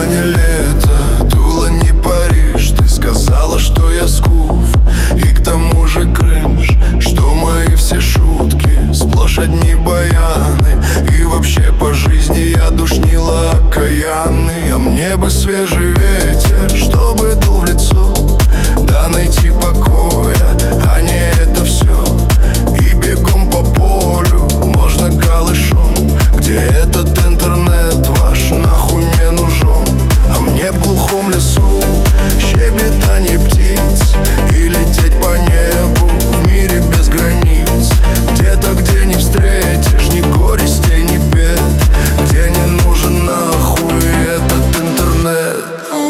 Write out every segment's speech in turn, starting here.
не лето, Тула не Париж. Ты сказала, что я скуф, и к тому же кринж, что мои все шутки сплошь одни баяны. И вообще по жизни я душнила окаянный. А мне бы свежий ветер, чтобы дул в лицо, да найти покоя, а не это все. И бегом по полю, можно голышом, где этот интернет ваш нахуй не нужен. А мне в глухом лесу щебетанье птиц и лететь по небу в мире без границ. Где-то, где не встретишь ни горестей, ни бед, где не нужен нахуй этот интернет.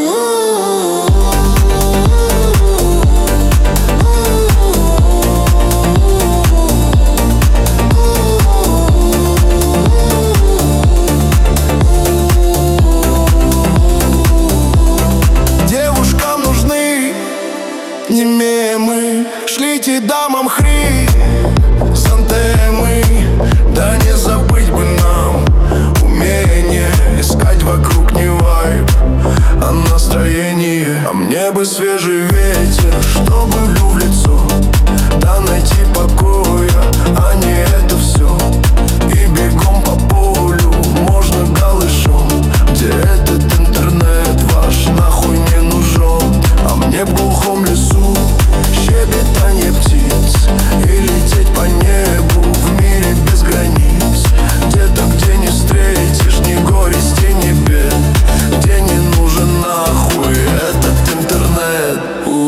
Девушкам нужны не мемы, шлите дамам хризантемы. Да не забыть бы нам умение искать вокруг не вайб, а настроение. А мне бы свежий ветер, чтобы в лицо, да найти покоя, а не это все. И бегом по полю, можно голышом, где этот интернет ваш нахуй не нужен. А мне в глухом лесу щебетанье птиц и лететь по небу в мире без границ. Где-то, где не встретишь ни горести, ни бед, где не нужен нахуй этот интернет.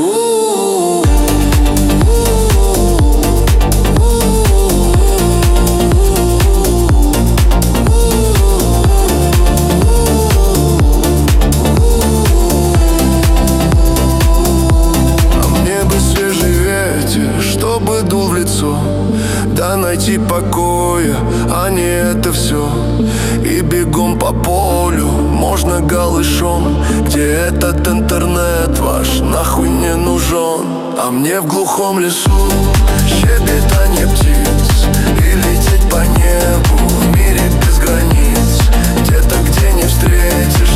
Чтобы дул в лицо, да найти покоя, а не это все. И бегом по полю, можно голышом, где этот интернет ваш нахуй не нужен. А мне в глухом лесу щебетанье птиц и лететь по небу в мире без границ. Где-то, где не встретишь